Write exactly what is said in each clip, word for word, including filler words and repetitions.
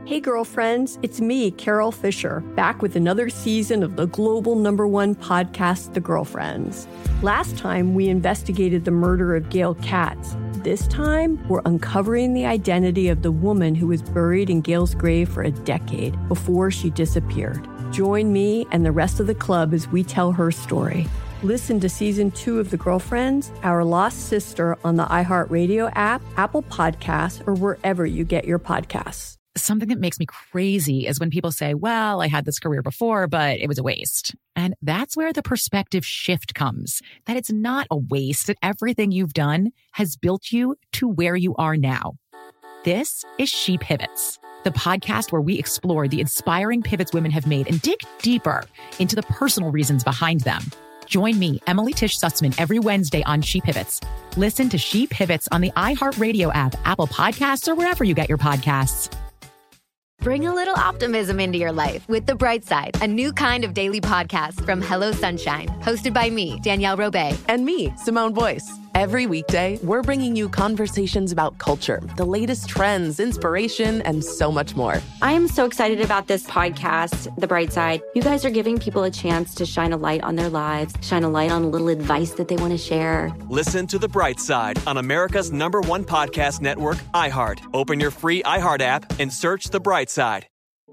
Hey girlfriends, it's me, Carol Fisher, back with another season of the global number one podcast, The Girlfriends. Last time, we investigated the murder of Gail Katz. This time, we're uncovering the identity of the woman who was buried in Gail's grave for a decade before she disappeared. Join me and the rest of the club as we tell her story. Listen to season two of The Girlfriends, Our Lost Sister on the iHeartRadio app, Apple Podcasts, or wherever you get your podcasts. Something that makes me crazy is when people say, well, I had this career before, but it was a waste. And that's where the perspective shift comes, that it's not a waste, that everything you've done has built you to where you are now. This is She Pivots, the podcast where we explore the inspiring pivots women have made and dig deeper into the personal reasons behind them. Join me, Emily Tish Sussman, every Wednesday on She Pivots. Listen to She Pivots on the iHeartRadio app, Apple Podcasts, or wherever you get your podcasts. Bring a little optimism into your life with The Bright Side, a new kind of daily podcast from Hello Sunshine, hosted by me, Danielle Robay. And me, Simone Boyce. Every weekday, we're bringing you conversations about culture, the latest trends, inspiration, and so much more. I am so excited about this podcast, The Bright Side. You guys are giving people a chance to shine a light on their lives, shine a light on a little advice that they want to share. Listen to The Bright Side on America's number one podcast network, iHeart. Open your free iHeart app and search The Bright Side.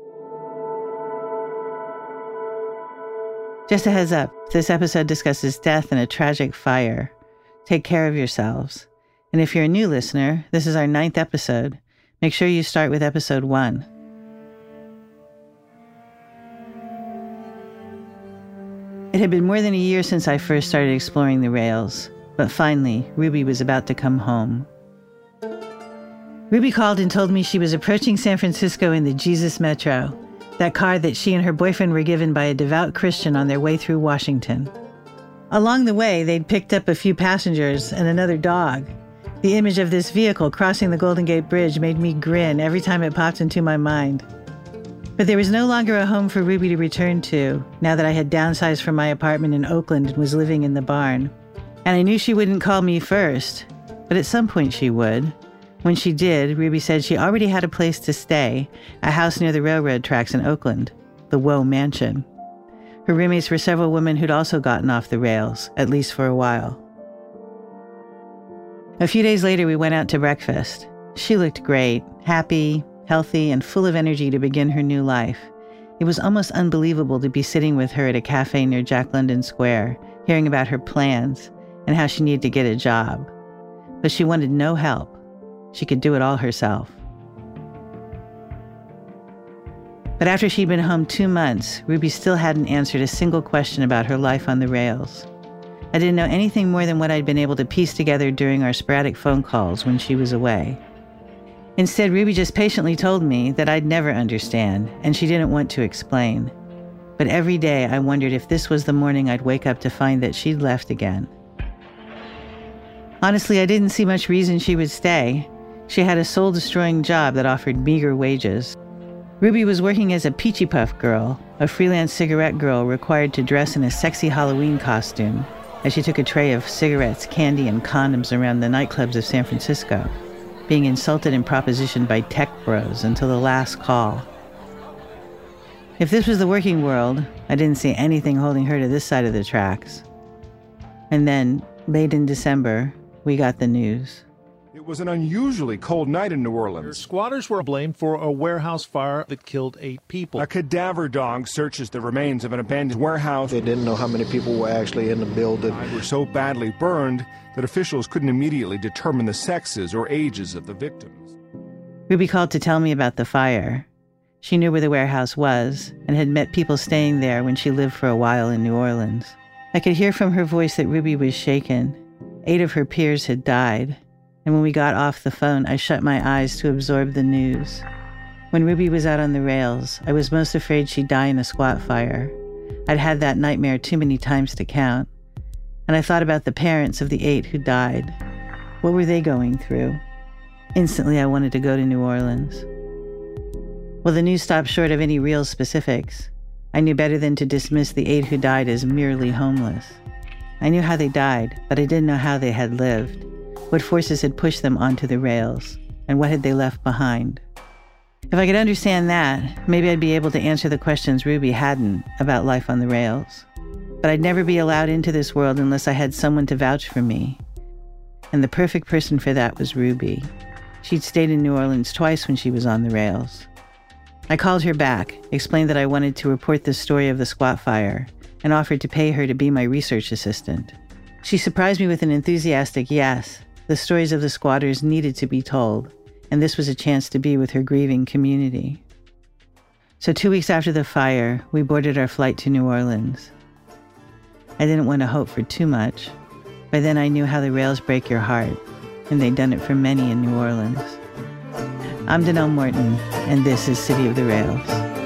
Just a heads up, this episode discusses death and a tragic fire. Take care of yourselves. And if you're a new listener, this is our ninth episode. Make sure you start with episode one. It had been more than a year since I first started exploring the rails, but finally, Ruby was about to come home. Ruby called and told me she was approaching San Francisco in the Jesus Metro, that car that she and her boyfriend were given by a devout Christian on their way through Washington. Along the way, they'd picked up a few passengers and another dog. The image of this vehicle crossing the Golden Gate Bridge made me grin every time it popped into my mind. But there was no longer a home for Ruby to return to, now that I had downsized from my apartment in Oakland and was living in the barn. And I knew she wouldn't call me first, but at some point she would. When she did, Ruby said she already had a place to stay, a house near the railroad tracks in Oakland, the Woe Mansion. Her roommates were several women who'd also gotten off the rails, at least for a while. A few days later, we went out to breakfast. She looked great, happy, healthy, and full of energy to begin her new life. It was almost unbelievable to be sitting with her at a cafe near Jack London Square, hearing about her plans and how she needed to get a job. But she wanted no help. She could do it all herself. But after she'd been home two months, Ruby still hadn't answered a single question about her life on the rails. I didn't know anything more than what I'd been able to piece together during our sporadic phone calls when she was away. Instead, Ruby just patiently told me that I'd never understand, and she didn't want to explain. But every day I wondered if this was the morning I'd wake up to find that she'd left again. Honestly, I didn't see much reason she would stay. She had a soul-destroying job that offered meager wages. Ruby was working as a Peachy Puff girl, a freelance cigarette girl required to dress in a sexy Halloween costume, as she took a tray of cigarettes, candy, and condoms around the nightclubs of San Francisco, being insulted and propositioned by tech bros until the last call. If this was the working world, I didn't see anything holding her to this side of the tracks. And then, late in December, we got the news. It was an unusually cold night in New Orleans. Squatters were blamed for a warehouse fire that killed eight people. A cadaver dog searches the remains of an abandoned warehouse. They didn't know how many people were actually in the building. They were so badly burned that officials couldn't immediately determine the sexes or ages of the victims. Ruby called to tell me about the fire. She knew where the warehouse was and had met people staying there when she lived for a while in New Orleans. I could hear from her voice that Ruby was shaken. Eight of her peers had died. And when we got off the phone, I shut my eyes to absorb the news. When Ruby was out on the rails, I was most afraid she'd die in a squat fire. I'd had that nightmare too many times to count. And I thought about the parents of the eight who died. What were they going through? Instantly, I wanted to go to New Orleans. Well, the news stopped short of any real specifics. I knew better than to dismiss the eight who died as merely homeless. I knew how they died, but I didn't know how they had lived. What forces had pushed them onto the rails, and what had they left behind? If I could understand that, maybe I'd be able to answer the questions Ruby hadn't about life on the rails. But I'd never be allowed into this world unless I had someone to vouch for me. And the perfect person for that was Ruby. She'd stayed in New Orleans twice when she was on the rails. I called her back, explained that I wanted to report the story of the squat fire, and offered to pay her to be my research assistant. She surprised me with an enthusiastic yes. The stories of the squatters needed to be told, and this was a chance to be with her grieving community. So two weeks after the fire, we boarded our flight to New Orleans. I didn't want to hope for too much. By then I knew how the rails break your heart, and they'd done it for many in New Orleans. I'm Danelle Morton, and this is City of the Rails.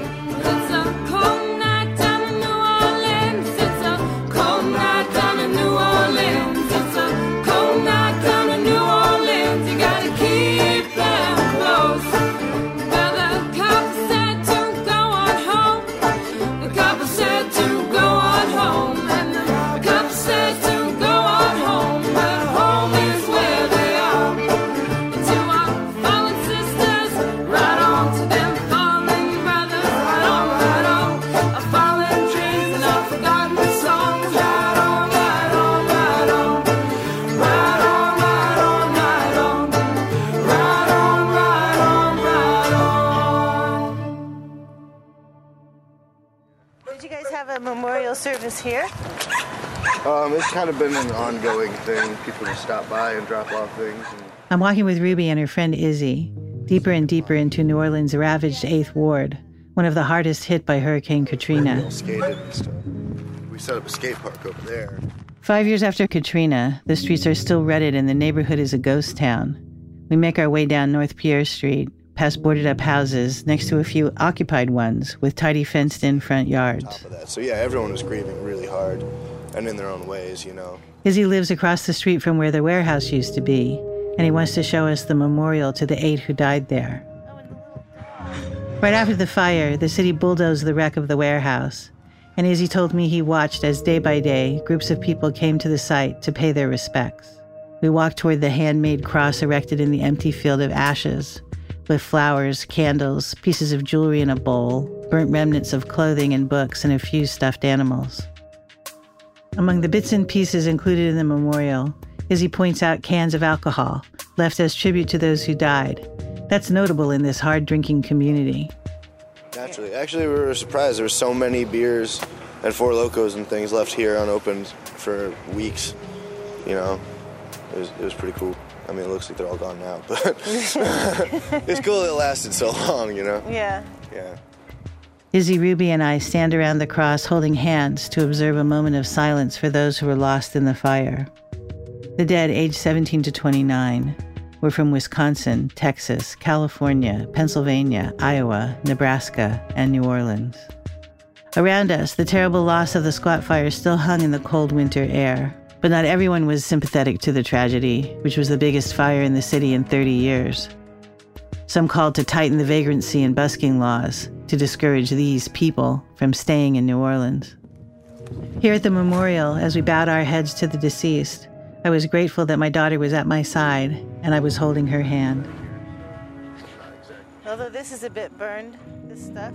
Service here? Um, it's kind of been an ongoing thing. People just stop by and drop off things. And... I'm walking with Ruby and her friend Izzy, deeper and deeper into New Orleans' ravaged eighth Ward, one of the hardest hit by Hurricane Katrina. We all skated and stuff. We set up a skate park over there. Five years after Katrina, the streets are still rutted and the neighborhood is a ghost town. We make our way down North Pierre Street, past boarded-up houses next to a few occupied ones with tidy fenced-in front yards. Top of that. So yeah, everyone was grieving really hard and in their own ways, you know. Izzy lives across the street from where the warehouse used to be, and he wants to show us the memorial to the eight who died there. Right after the fire, the city bulldozed the wreck of the warehouse, and Izzy told me he watched as day by day, groups of people came to the site to pay their respects. We walked toward the handmade cross erected in the empty field of ashes, with flowers, candles, pieces of jewelry in a bowl, burnt remnants of clothing and books, and a few stuffed animals. Among the bits and pieces included in the memorial, Izzy points out cans of alcohol, left as tribute to those who died. That's notable in this hard-drinking community. Naturally. Actually, we were surprised. There were so many beers and Four Locos and things left here unopened for weeks. You know, it was, it was pretty cool. I mean, it looks like they're all gone now, but it's cool that it lasted so long, you know? Yeah. Yeah. Izzy, Ruby, and I stand around the cross holding hands to observe a moment of silence for those who were lost in the fire. The dead, aged seventeen to twenty-nine, were from Wisconsin, Texas, California, Pennsylvania, Iowa, Nebraska, and New Orleans. Around us, the terrible loss of the squat fire still hung in the cold winter air. But not everyone was sympathetic to the tragedy, which was the biggest fire in the city in thirty years. Some called to tighten the vagrancy and busking laws to discourage these people from staying in New Orleans. Here at the memorial, as we bowed our heads to the deceased, I was grateful that my daughter was at my side and I was holding her hand. Although this is a bit burned, this stuff.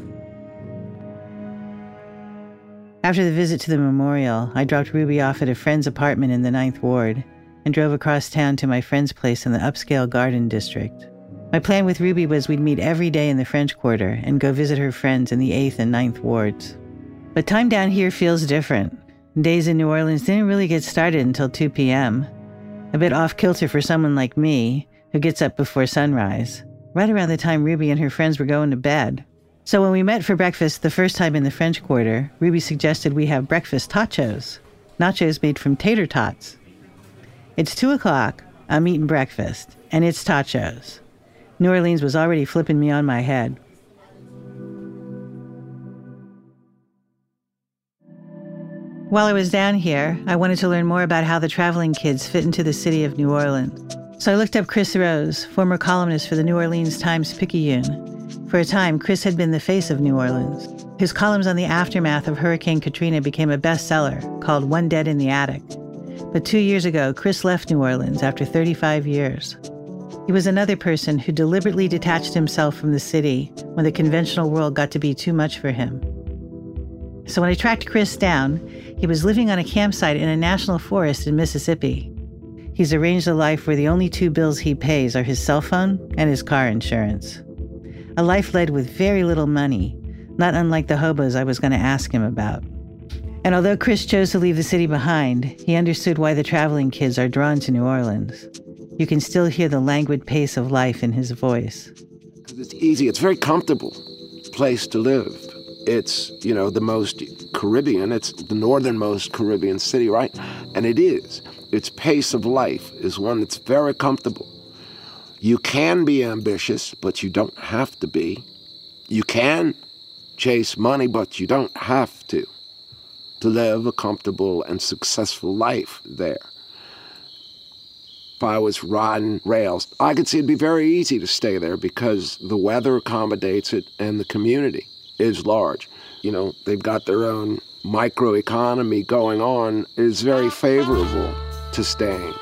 After the visit to the memorial, I dropped Ruby off at a friend's apartment in the ninth Ward and drove across town to my friend's place in the upscale Garden District. My plan with Ruby was we'd meet every day in the French Quarter and go visit her friends in the eighth and ninth Wards. But time down here feels different. Days in New Orleans didn't really get started until two p.m. A bit off-kilter for someone like me, who gets up before sunrise, right around the time Ruby and her friends were going to bed. So when we met for breakfast the first time in the French Quarter, Ruby suggested we have breakfast tachos, nachos made from tater tots. It's two o'clock, I'm eating breakfast, and it's tachos. New Orleans was already flipping me on my head. While I was down here, I wanted to learn more about how the traveling kids fit into the city of New Orleans. So I looked up Chris Rose, former columnist for the New Orleans Times-Picayune. For a time, Chris had been the face of New Orleans. His columns on the aftermath of Hurricane Katrina became a bestseller called One Dead in the Attic. But two years ago, Chris left New Orleans after thirty-five years. He was another person who deliberately detached himself from the city when the conventional world got to be too much for him. So when I tracked Chris down, he was living on a campsite in a national forest in Mississippi. He's arranged a life where the only two bills he pays are his cell phone and his car insurance. A life led with very little money, not unlike the hobos I was going to ask him about. And although Chris chose to leave the city behind, he understood why the traveling kids are drawn to New Orleans. You can still hear the languid pace of life in his voice. It's easy. It's a very comfortable place to live. It's, you know, the most Caribbean. It's the northernmost Caribbean city, right? And it is. Its pace of life is one that's very comfortable. You can be ambitious, but you don't have to be. You can chase money, but you don't have to, to live a comfortable and successful life there. If I was riding rails, I could see it'd be very easy to stay there because the weather accommodates it and the community is large. You know, they've got their own microeconomy going on. It's very favorable to staying.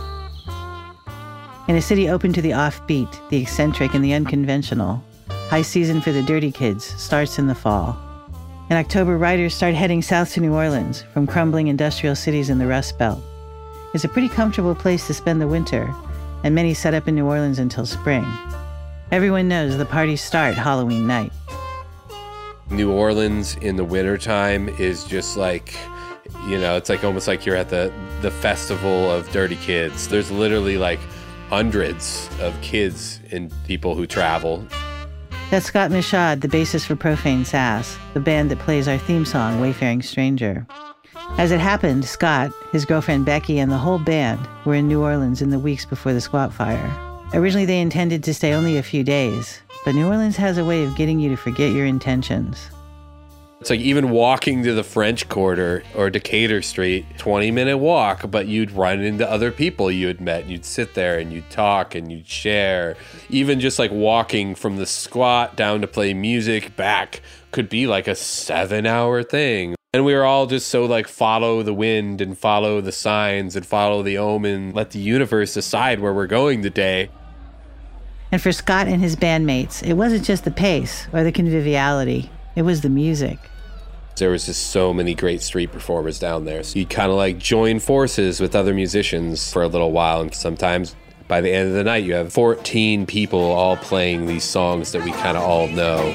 In a city open to the offbeat, the eccentric, and the unconventional, high season for the dirty kids starts in the fall. In October, riders start heading south to New Orleans from crumbling industrial cities in the Rust Belt. It's a pretty comfortable place to spend the winter, and many set up in New Orleans until spring. Everyone knows the parties start Halloween night. New Orleans in the wintertime is just like, you know, it's like almost like you're at the, the festival of dirty kids. There's literally like hundreds of kids and people who travel. That's Scott Michaud, the bassist for Profane Sass, the band that plays our theme song, Wayfaring Stranger. As it happened, Scott, his girlfriend Becky, and the whole band were in New Orleans in the weeks before the squat fire. Originally, they intended to stay only a few days, but New Orleans has a way of getting you to forget your intentions. It's like even walking to the French Quarter or Decatur Street, twenty minute walk, but you'd run into other people you had met. You'd sit there and you'd talk and you'd share. Even just like walking from the squat down to play music back could be like a seven hour thing. And we were all just so like follow the wind and follow the signs and follow the omen, let the universe decide where we're going today. And for Scott and his bandmates, it wasn't just the pace or the conviviality, it was the music. There was just so many great street performers down there. So you kind of like join forces with other musicians for a little while. And sometimes by the end of the night, you have fourteen people all playing these songs that we kind of all know.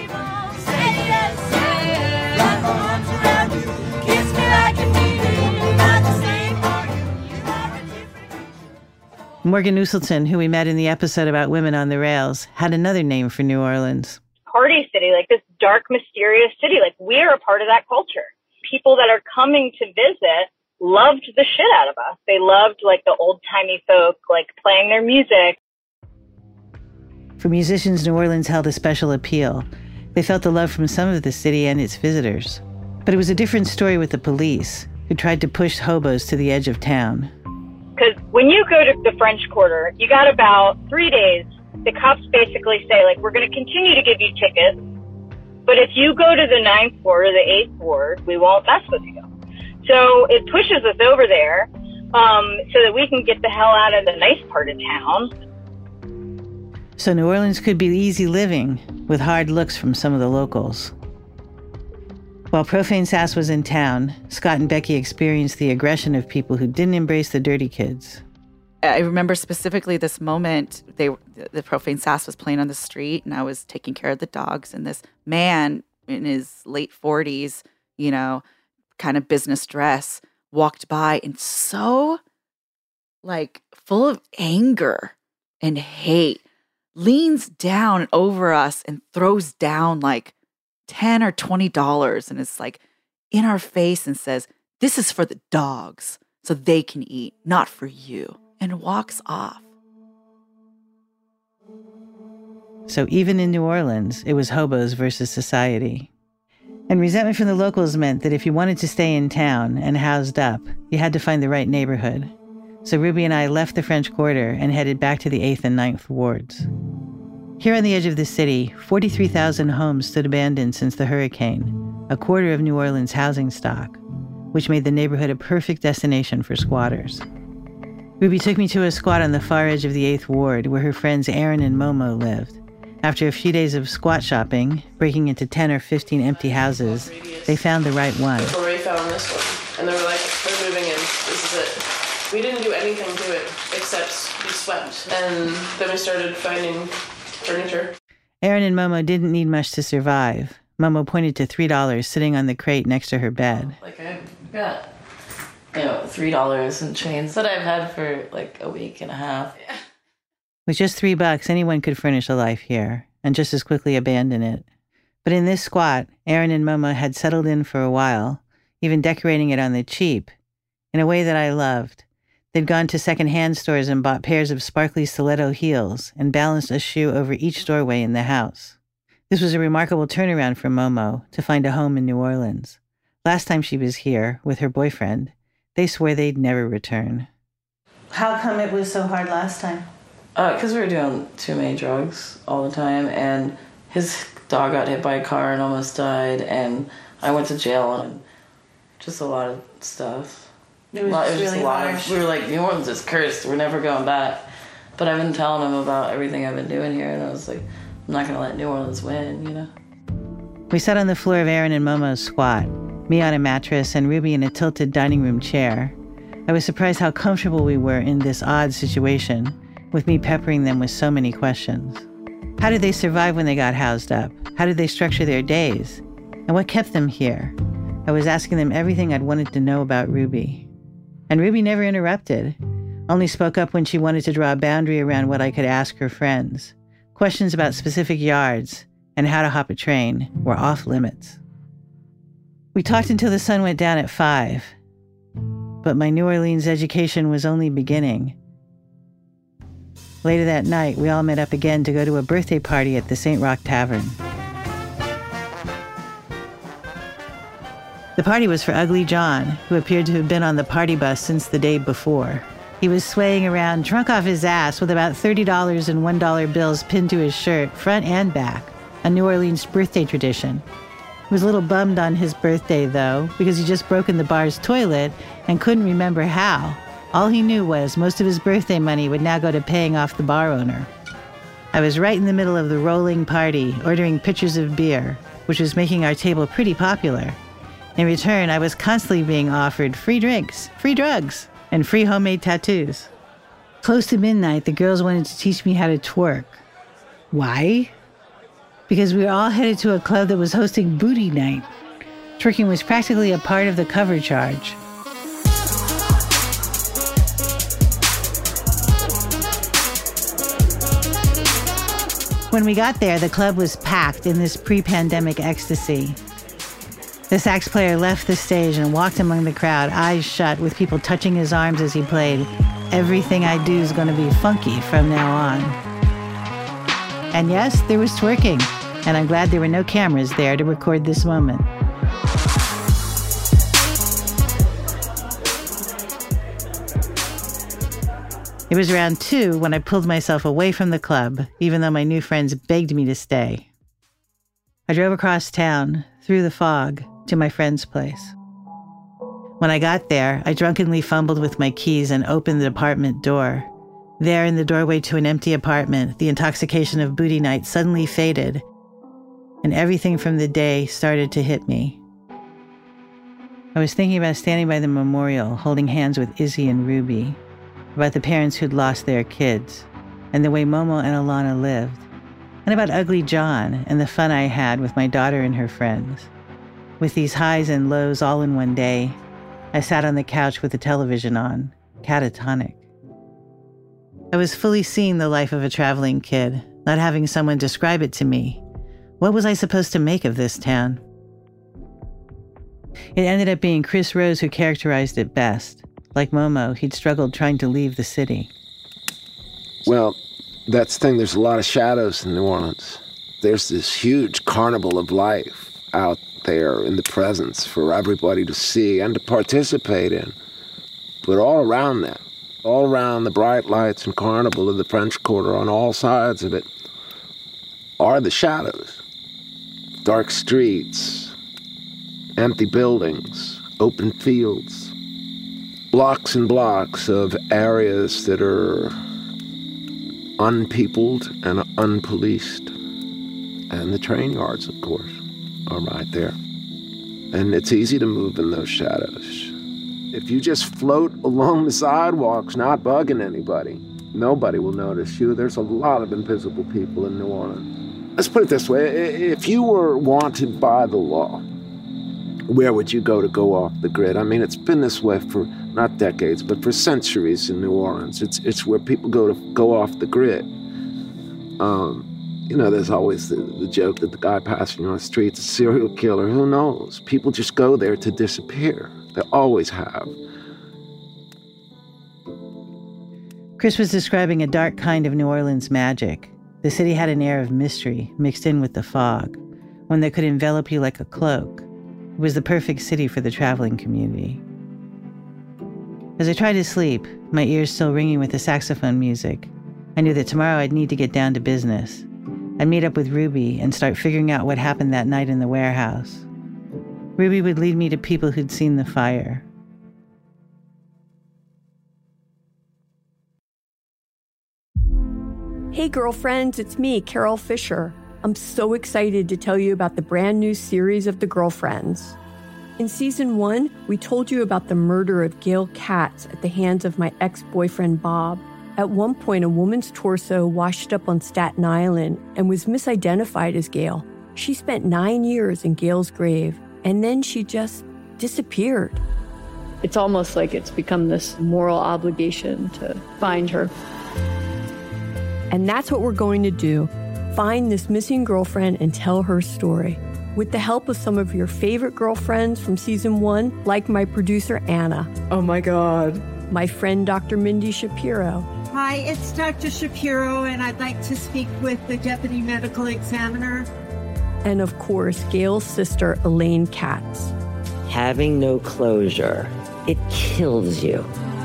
Morgan Uselton, who we met in the episode about women on the rails, had another name for New Orleans. Party city, like this dark, mysterious city. Like we're a part of that culture. People that are coming to visit loved the shit out of us. They loved like the old-timey folk, like playing their music. For musicians, New Orleans held a special appeal. They felt the love from some of the city and its visitors. But it was a different story with the police, who tried to push hobos to the edge of town. Because when you go to the French Quarter, you got about three days. The cops basically say, like, we're going to continue to give you tickets, but if you go to the ninth ward or the eighth ward, we won't mess with you. So it pushes us over there um, so that we can get the hell out of the nice part of town. So New Orleans could be easy living with hard looks from some of the locals. While Profane Sass was in town, Scott and Becky experienced the aggression of people who didn't embrace the dirty kids. I remember specifically this moment, they the Profane Sass was playing on the street and I was taking care of the dogs, and this man in his late forties, you know, kind of business dress, walked by and so like full of anger and hate, leans down over us and throws down like ten or twenty dollars and is like in our face and says, "This is for the dogs so they can eat, not for you," and walks off. So even in New Orleans, it was hobos versus society. And resentment from the locals meant that if you wanted to stay in town and housed up, you had to find the right neighborhood. So Ruby and I left the French Quarter and headed back to the eighth and ninth wards. Here on the edge of the city, forty-three thousand homes stood abandoned since the hurricane, a quarter of New Orleans' housing stock, which made the neighborhood a perfect destination for squatters. Ruby took me to a squat on the far edge of the eighth Ward where her friends Aaron and Momo lived. After a few days of squat shopping, breaking into ten or fifteen empty houses, they found the right one. Lori found this one, and they were like, we're moving in, this is it. We didn't do anything to it except be swept, and then we started finding furniture. Aaron and Momo didn't need much to survive. Momo pointed to three dollars sitting on the crate next to her bed. Like, I've got, you know, three dollars and chains that I've had for like a week and a half. Yeah. With just three bucks, anyone could furnish a life here, and just as quickly abandon it. But in this squat, Aaron and Momo had settled in for a while, even decorating it on the cheap, in a way that I loved. They'd gone to second-hand stores and bought pairs of sparkly stiletto heels and balanced a shoe over each doorway in the house. This was a remarkable turnaround for Momo to find a home in New Orleans. Last time she was here, with her boyfriend, they swore they'd never return. How come it was so hard last time? Because uh, we were doing too many drugs all the time, and his dog got hit by a car and almost died, and I went to jail, and just a lot of stuff. It was, a lot, it was really just a lot harsh. of, we were like, New Orleans is cursed, we're never going back. But I've been telling him about everything I've been doing here, and I was like, I'm not going to let New Orleans win, you know? We sat on the floor of Aaron and Momo's squat, me on a mattress and Ruby in a tilted dining room chair. I was surprised how comfortable we were in this odd situation, with me peppering them with so many questions. How did they survive when they got housed up? How did they structure their days? And what kept them here? I was asking them everything I'd wanted to know about Ruby. And Ruby never interrupted, only spoke up when she wanted to draw a boundary around what I could ask her friends. Questions about specific yards and how to hop a train were off limits. We talked until the sun went down at five, but my New Orleans education was only beginning. Later that night, we all met up again to go to a birthday party at the Saint Roch Tavern. The party was for Ugly John, who appeared to have been on the party bus since the day before. He was swaying around, drunk off his ass, with about thirty dollars and one dollar bills pinned to his shirt, front and back, a New Orleans birthday tradition. He was a little bummed on his birthday, though, because he just broken the bar's toilet and couldn't remember how. All he knew was most of his birthday money would now go to paying off the bar owner. I was right in the middle of the rolling party, ordering pitchers of beer, which was making our table pretty popular. In return, I was constantly being offered free drinks, free drugs, and free homemade tattoos. Close to midnight, the girls wanted to teach me how to twerk. Why? Because we were all headed to a club that was hosting booty night. Twerking was practically a part of the cover charge. When we got there, the club was packed in this pre-pandemic ecstasy. The sax player left the stage and walked among the crowd, eyes shut, with people touching his arms as he played, "Everything I Do Is Gonna Be Funky From Now On." And yes, there was twerking, and I'm glad there were no cameras there to record this moment. It was around two when I pulled myself away from the club, even though my new friends begged me to stay. I drove across town, through the fog, to my friend's place. When I got there, I drunkenly fumbled with my keys and opened the apartment door. There, in the doorway to an empty apartment, the intoxication of booty night suddenly faded, and everything from the day started to hit me. I was thinking about standing by the memorial, holding hands with Izzy and Ruby, about the parents who'd lost their kids, and the way Momo and Alana lived, and about Ugly John and the fun I had with my daughter and her friends. With these highs and lows all in one day, I sat on the couch with the television on, catatonic. I was fully seeing the life of a traveling kid, not having someone describe it to me. What was I supposed to make of this town? It ended up being Chris Rose who characterized it best. Like Momo, he'd struggled trying to leave the city. Well, that's the thing. There's a lot of shadows in New Orleans. There's this huge carnival of life out there in the presence for everybody to see and to participate in. But all around that, all around the bright lights and carnival of the French Quarter, on all sides of it, are the shadows. Dark streets, empty buildings, open fields, blocks and blocks of areas that are unpeopled and unpoliced. And the train yards, of course, are right there. And it's easy to move in those shadows. If you just float along the sidewalks, not bugging anybody, nobody will notice you. There's a lot of invisible people in New Orleans. Let's put it this way. If you were wanted by the law, where would you go to go off the grid? I mean, it's been this way for not decades, but for centuries in New Orleans. It's it's where people go to go off the grid. Um, you know, there's always the, the joke that the guy passing on the street's a serial killer. Who knows? People just go there to disappear. They always have. Chris was describing a dark kind of New Orleans magic. The city had an air of mystery mixed in with the fog, one that could envelop you like a cloak. It was the perfect city for the traveling community. As I tried to sleep, my ears still ringing with the saxophone music, I knew that tomorrow I'd need to get down to business. I'd meet up with Ruby and start figuring out what happened that night in the warehouse. Ruby would lead me to people who'd seen the fire. Hey girlfriends, it's me, Carol Fisher. I'm so excited to tell you about the brand new series of The Girlfriends. In season one, we told you about the murder of Gail Katz at the hands of my ex-boyfriend Bob. At one point, a woman's torso washed up on Staten Island and was misidentified as Gail. She spent nine years in Gail's grave, and then she just disappeared. It's almost like it's become this moral obligation to find her. And that's what we're going to do. Find this missing girlfriend and tell her story. With the help of some of your favorite girlfriends from season one, like my producer, Anna. Oh my God. My friend, Doctor Mindy Shapiro. Hi, it's Doctor Shapiro, and I'd like to speak with the Deputy Medical Examiner. And of course, Gail's sister, Elaine Katz. Having no closure, it kills you.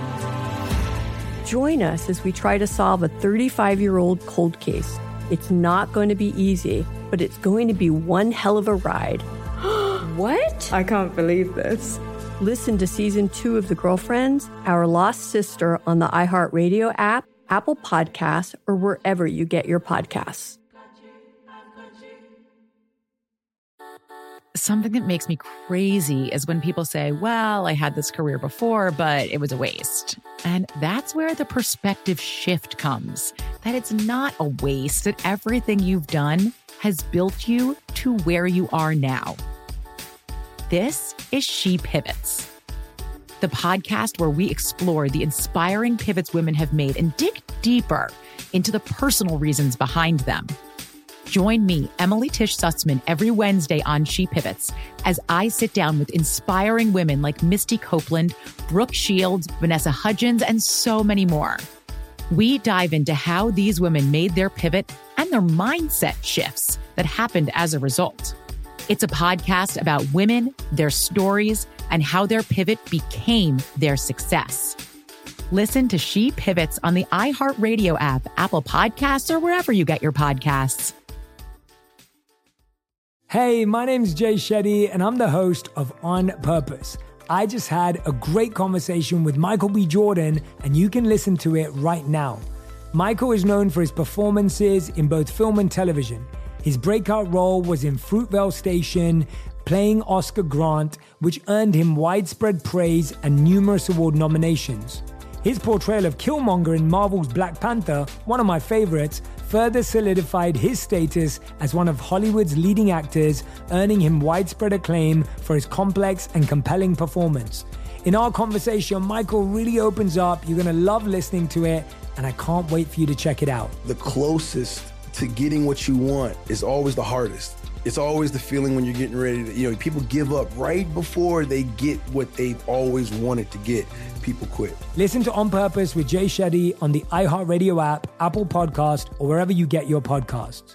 Join us as we try to solve a thirty-five-year-old cold case. It's not going to be easy, but it's going to be one hell of a ride. What? I can't believe this. Listen to season two of The Girlfriends, Our Lost Sister on the iHeartRadio app, Apple Podcasts, or wherever you get your podcasts. Something that makes me crazy is when people say, well, I had this career before, but it was a waste. And that's where the perspective shift comes, that it's not a waste, that everything you've done has built you to where you are now. This is She Pivots, the podcast where we explore the inspiring pivots women have made and dig deeper into the personal reasons behind them. Join me, Emily Tish Sussman, every Wednesday on She Pivots as I sit down with inspiring women like Misty Copeland, Brooke Shields, Vanessa Hudgens, and so many more. We dive into how these women made their pivot and their mindset shifts that happened as a result. It's a podcast about women, their stories, and how their pivot became their success. Listen to She Pivots on the iHeartRadio app, Apple Podcasts, or wherever you get your podcasts. Hey, my name's Jay Shetty, and I'm the host of On Purpose. I just had a great conversation with Michael B. Jordan, and you can listen to it right now. Michael is known for his performances in both film and television. His breakout role was in Fruitvale Station, playing Oscar Grant, which earned him widespread praise and numerous award nominations. His portrayal of Killmonger in Marvel's Black Panther, one of my favorites, further solidified his status as one of Hollywood's leading actors, earning him widespread acclaim for his complex and compelling performance. In our conversation, Michael really opens up. You're going to love listening to it, and I can't wait for you to check it out. The closest to getting what you want is always the hardest. It's always the feeling when you're getting ready to, you know, people give up right before they get what they've always wanted to get. People quit. Listen to On Purpose with Jay Shetty on the iHeartRadio app, Apple Podcast, or wherever you get your podcasts.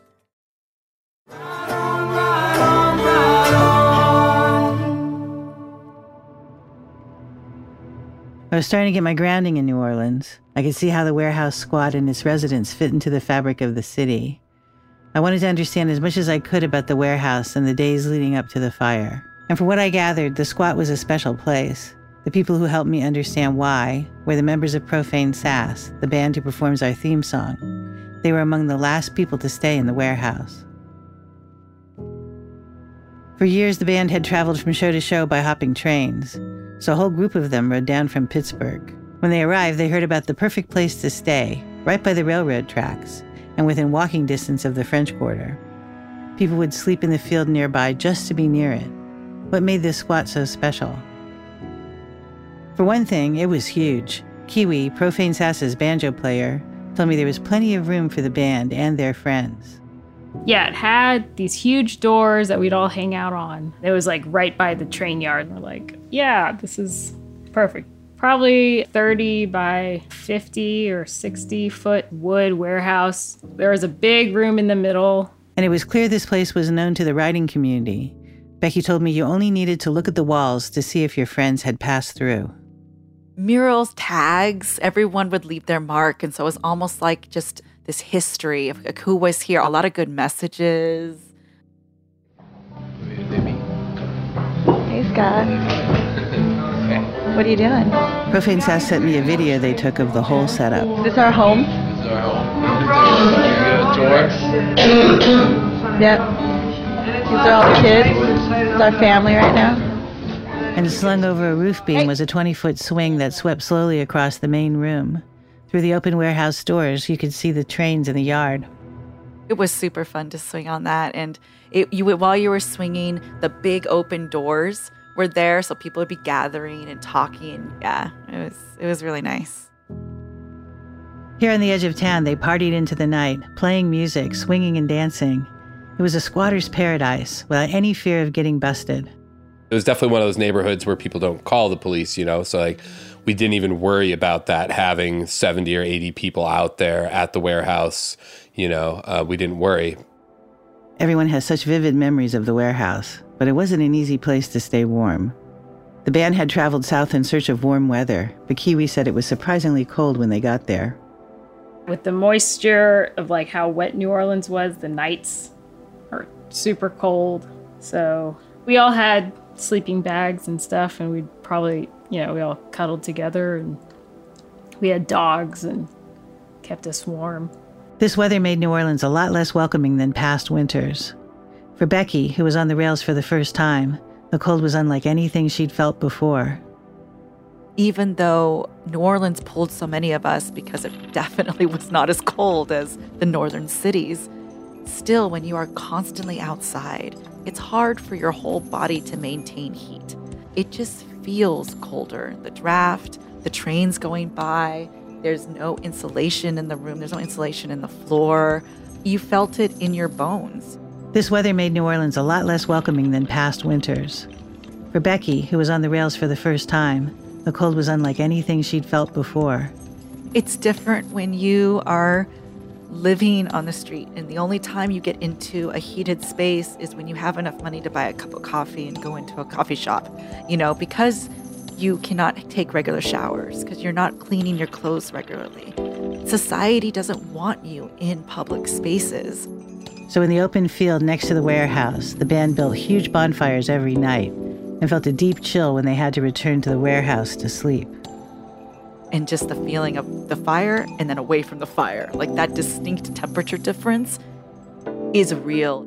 I was starting to get my grounding in New Orleans. I could see how the warehouse squat and its residents fit into the fabric of the city. I wanted to understand as much as I could about the warehouse and the days leading up to the fire. And from what I gathered, the squat was a special place. The people who helped me understand why were the members of Profane Sass, the band who performs our theme song. They were among the last people to stay in the warehouse. For years, the band had traveled from show to show by hopping trains, so a whole group of them rode down from Pittsburgh. When they arrived, they heard about the perfect place to stay, right by the railroad tracks, and within walking distance of the French Quarter. People would sleep in the field nearby just to be near it. What made this squat so special? For one thing, it was huge. Kiwi, Profane Sass's banjo player, told me there was plenty of room for the band and their friends. Yeah, it had these huge doors that we'd all hang out on. It was like right by the train yard. And we're like, yeah, this is perfect. Probably thirty by fifty or sixty foot wood warehouse. There was a big room in the middle. And it was clear this place was known to the writing community. Becky told me you only needed to look at the walls to see if your friends had passed through. Murals, tags, everyone would leave their mark. And so it was almost like just this history of like, who was here. A lot of good messages. Hey, Scott. What are you doing? Profane Sass sent me a video they took of the whole setup. Is this our home? This is our home. Here you go, tour. Yep. These are all the kids. This is our family right now. And slung over a roof beam was a twenty-foot swing that swept slowly across the main room. Through the open warehouse doors, you could see the trains in the yard. It was super fun to swing on that. And it, you while you were swinging, the big open doors were there, so people would be gathering and talking. Yeah, it was it was really nice. Here on the edge of town, they partied into the night, playing music, swinging and dancing. It was a squatter's paradise, without any fear of getting busted. It was definitely one of those neighborhoods where people don't call the police, you know, so like we didn't even worry about that, having seventy or eighty people out there at the warehouse, you know, uh, we didn't worry. Everyone has such vivid memories of the warehouse, but it wasn't an easy place to stay warm. The band had traveled south in search of warm weather, but Kiwi said it was surprisingly cold when they got there. With the moisture of like how wet New Orleans was, the nights are super cold. So we all had sleeping bags and stuff, and we'd probably, you know, we all cuddled together, and we had dogs and kept us warm. This weather made New Orleans a lot less welcoming than past winters. For Becky, who was on the rails for the first time, the cold was unlike anything she'd felt before. Even though New Orleans pulled so many of us because it definitely was not as cold as the northern cities, still, when you are constantly outside, it's hard for your whole body to maintain heat. It just feels colder. The draft, the trains going by, there's no insulation in the room, there's no insulation in the floor. You felt it in your bones. This weather made New Orleans a lot less welcoming than past winters. For Becky, who was on the rails for the first time, the cold was unlike anything she'd felt before. It's different when you are living on the street, and the only time you get into a heated space is when you have enough money to buy a cup of coffee and go into a coffee shop, you know, because you cannot take regular showers, because you're not cleaning your clothes regularly. Society doesn't want you in public spaces. So in the open field next to the warehouse, the band built huge bonfires every night and felt a deep chill when they had to return to the warehouse to sleep. And just the feeling of the fire and then away from the fire, like that distinct temperature difference is real.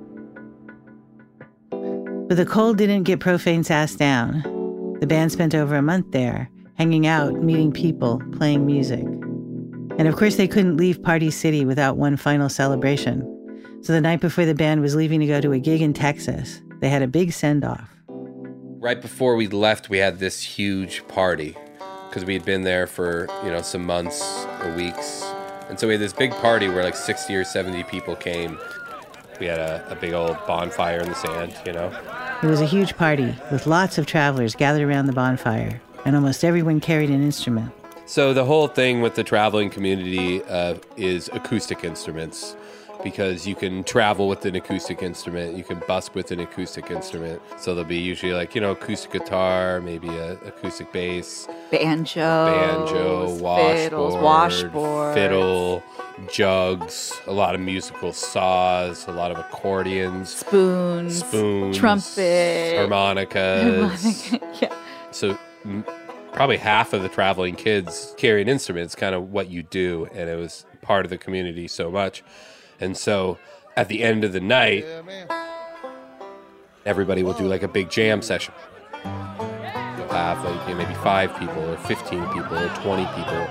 But the cold didn't get Profane Sass down. The band spent over a month there, hanging out, meeting people, playing music. And of course they couldn't leave Party City without one final celebration. So the night before the band was leaving to go to a gig in Texas, they had a big send-off. Right before we left, we had this huge party, because we had been there for, you know, some months or weeks. And so we had this big party where like sixty or seventy people came. We had a, a big old bonfire in the sand, you know. It was a huge party with lots of travelers gathered around the bonfire, and almost everyone carried an instrument. So the whole thing with the traveling community uh, is acoustic instruments, because you can travel with an acoustic instrument, you can busk with an acoustic instrument. So there'll be usually like, you know, acoustic guitar, maybe a acoustic bass, banjo, banjo, washboard, fiddles, washboard, fiddle, jugs, a lot of musical saws, a lot of accordions, spoons, spoons, trumpet, harmonicas. Harmonica, yeah. So m- Probably half of the traveling kids carry an instrument. It's kind of what you do, and it was part of the community so much. And so at the end of the night, everybody will do like a big jam session. You'll have like, you know, maybe five people or fifteen people or twenty people.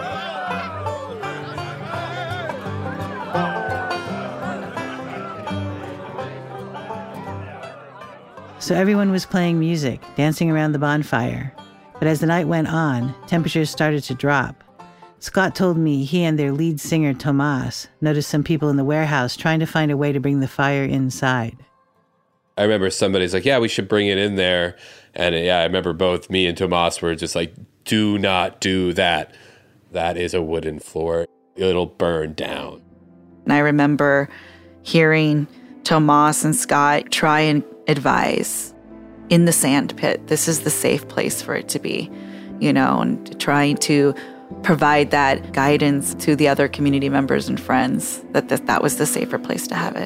So everyone was playing music, dancing around the bonfire. But as the night went on, temperatures started to drop. Scott told me he and their lead singer, Tomas, noticed some people in the warehouse trying to find a way to bring the fire inside. I remember somebody's like, yeah, we should bring it in there. And yeah, I remember both me and Tomas were just like, do not do that. That is a wooden floor. It'll burn down. And I remember hearing Tomas and Scott try and advise in the sand pit, this is the safe place for it to be, you know, and trying to provide that guidance to the other community members and friends that th- that was the safer place to have it.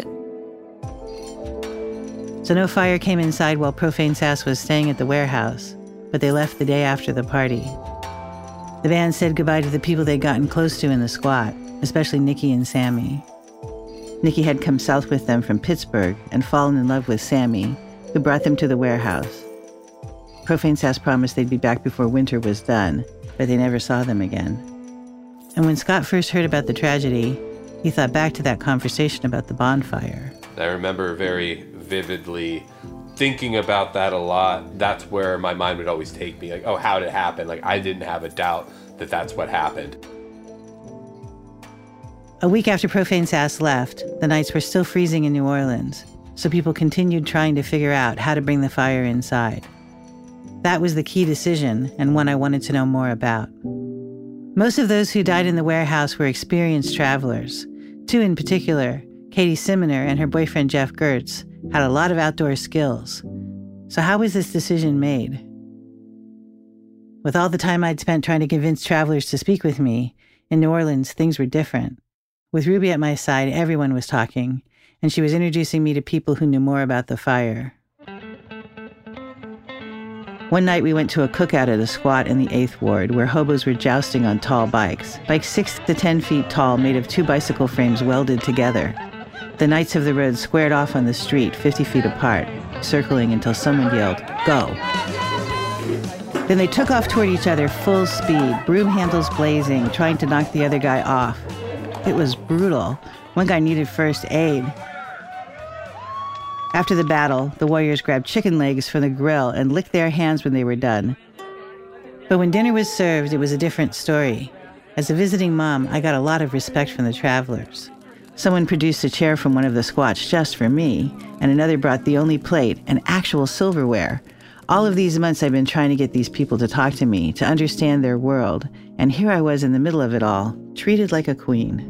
So no fire came inside while Profane Sass was staying at the warehouse, but they left the day after the party. The band said goodbye to the people they'd gotten close to in the squat, especially Nikki and Sammy. Nikki had come south with them from Pittsburgh and fallen in love with Sammy, who brought them to the warehouse. Profane Sass promised they'd be back before winter was done, but they never saw them again. And when Scott first heard about the tragedy, he thought back to that conversation about the bonfire. I remember very vividly thinking about that a lot. That's where my mind would always take me, like, oh, how did it happen? Like, I didn't have a doubt that that's what happened. A week after Profane Sass left, the nights were still freezing in New Orleans, so people continued trying to figure out how to bring the fire inside. That was the key decision, and one I wanted to know more about. Most of those who died in the warehouse were experienced travelers. Two in particular, Katie Simoner and her boyfriend Jeff Gertz, had a lot of outdoor skills. So how was this decision made? With all the time I'd spent trying to convince travelers to speak with me, in New Orleans, things were different. With Ruby at my side, everyone was talking, and she was introducing me to people who knew more about the fire. One night we went to a cookout at a squat in the eighth Ward where hobos were jousting on tall bikes, bikes six to ten feet tall made of two bicycle frames welded together. The Knights of the Road squared off on the street fifty feet apart, circling until someone yelled, "Go!" Then they took off toward each other full speed, broom handles blazing, trying to knock the other guy off. It was brutal. One guy needed first aid. After the battle, the warriors grabbed chicken legs from the grill and licked their hands when they were done. But when dinner was served, it was a different story. As a visiting mom, I got a lot of respect from the travelers. Someone produced a chair from one of the squats just for me, and another brought the only plate and actual silverware. All of these months I've been trying to get these people to talk to me, to understand their world, and here I was in the middle of it all, treated like a queen.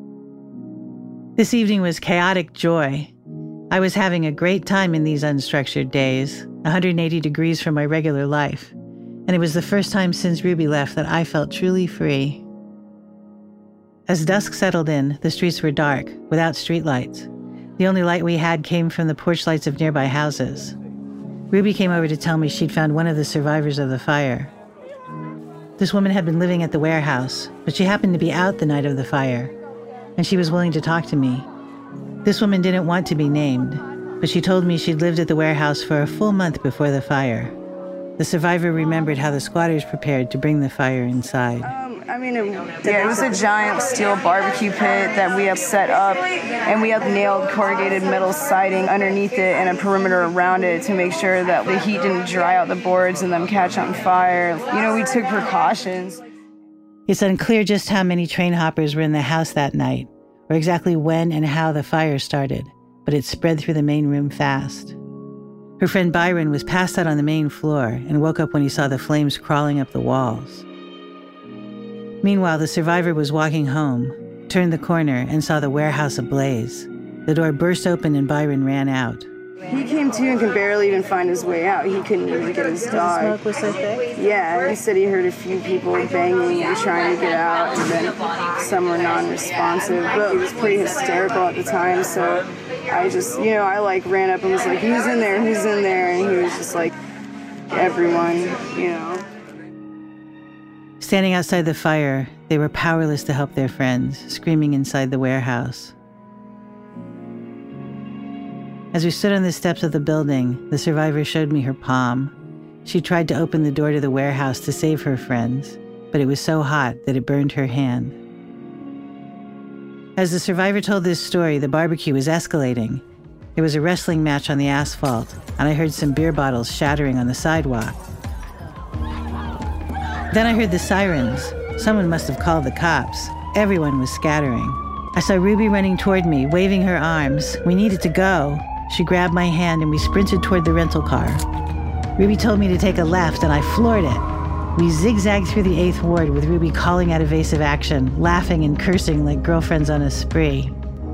This evening was chaotic joy. I was having a great time in these unstructured days, one hundred eighty degrees from my regular life, and it was the first time since Ruby left that I felt truly free. As dusk settled in, the streets were dark, without streetlights. The only light we had came from the porch lights of nearby houses. Ruby came over to tell me she'd found one of the survivors of the fire. This woman had been living at the warehouse, but she happened to be out the night of the fire, and she was willing to talk to me. This woman didn't want to be named, but she told me she'd lived at the warehouse for a full month before the fire. The survivor remembered how the squatters prepared to bring the fire inside. Um, I mean, it, yeah, it was a giant steel barbecue pit that we have set up, and we have nailed corrugated metal siding underneath it and a perimeter around it to make sure that the heat didn't dry out the boards and them catch on fire. You know, we took precautions. It's unclear just how many train hoppers were in the house that night, or exactly when and how the fire started, but it spread through the main room fast. Her friend Byron was passed out on the main floor and woke up when he saw the flames crawling up the walls. Meanwhile, the survivor was walking home, turned the corner, and saw the warehouse ablaze. The door burst open and Byron ran out. He came to and could barely even find his way out. He couldn't even get his dog. The smoke was so thick? Yeah, he said he heard a few people banging and trying to get out, and then some were non-responsive. But he was pretty hysterical at the time, so I just, you know, I like ran up and was like, who's in there, who's in there? And he was just like, everyone, you know. Standing outside the fire, they were powerless to help their friends, screaming inside the warehouse. As we stood on the steps of the building, the survivor showed me her palm. She tried to open the door to the warehouse to save her friends, but it was so hot that it burned her hand. As the survivor told this story, the barbecue was escalating. There was a wrestling match on the asphalt, and I heard some beer bottles shattering on the sidewalk. Then I heard the sirens. Someone must have called the cops. Everyone was scattering. I saw Ruby running toward me, waving her arms. We needed to go. She grabbed my hand and we sprinted toward the rental car. Ruby told me to take a left and I floored it. We zigzagged through the eighth ward with Ruby calling out evasive action, laughing and cursing like girlfriends on a spree.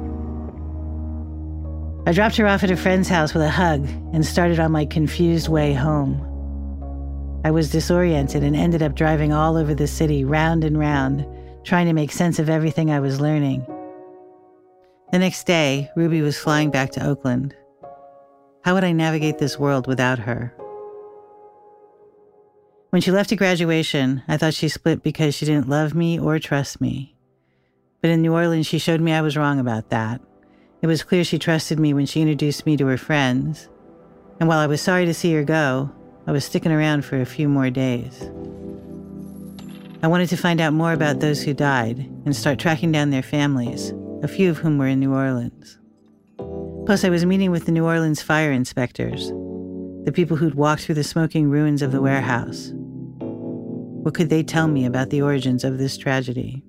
I dropped her off at a friend's house with a hug and started on my confused way home. I was disoriented and ended up driving all over the city, round and round, trying to make sense of everything I was learning. The next day, Ruby was flying back to Oakland. How would I navigate this world without her? When she left at graduation, I thought she split because she didn't love me or trust me. But in New Orleans, she showed me I was wrong about that. It was clear she trusted me when she introduced me to her friends. And while I was sorry to see her go, I was sticking around for a few more days. I wanted to find out more about those who died and start tracking down their families, a few of whom were in New Orleans. Plus, I was meeting with the New Orleans fire inspectors, the people who'd walked through the smoking ruins of the warehouse. What could they tell me about the origins of this tragedy?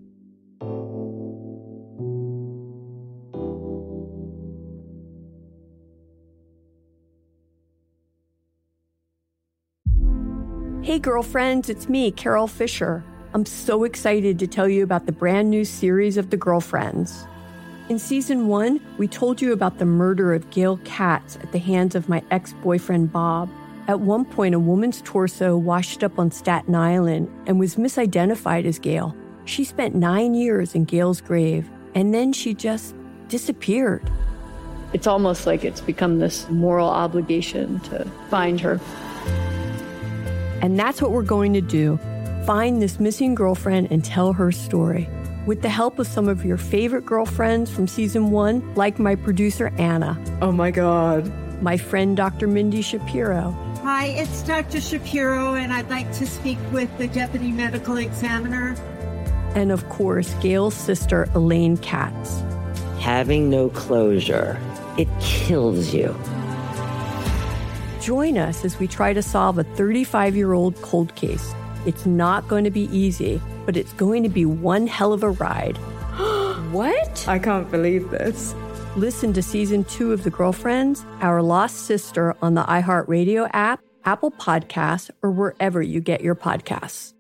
Hey girlfriends, it's me, Carol Fisher. I'm so excited to tell you about the brand new series of The Girlfriends. In season one, we told you about the murder of Gail Katz at the hands of my ex-boyfriend Bob. At one point, a woman's torso washed up on Staten Island and was misidentified as Gail. She spent nine years in Gail's grave, and then she just disappeared. It's almost like it's become this moral obligation to find her. And that's what we're going to do. Find this missing girlfriend and tell her story. With the help of some of your favorite girlfriends from season one, like my producer, Anna. Oh my God. My friend, Doctor Mindy Shapiro. Hi, it's Doctor Shapiro, and I'd like to speak with the Deputy Medical Examiner. And of course, Gail's sister, Elaine Katz. Having no closure, it kills you. Join us as we try to solve a thirty-five-year-old cold case. It's not going to be easy, but it's going to be one hell of a ride. What? I can't believe this. Listen to season two of The Girlfriends, Our Lost Sister on the iHeartRadio app, Apple Podcasts, or wherever you get your podcasts.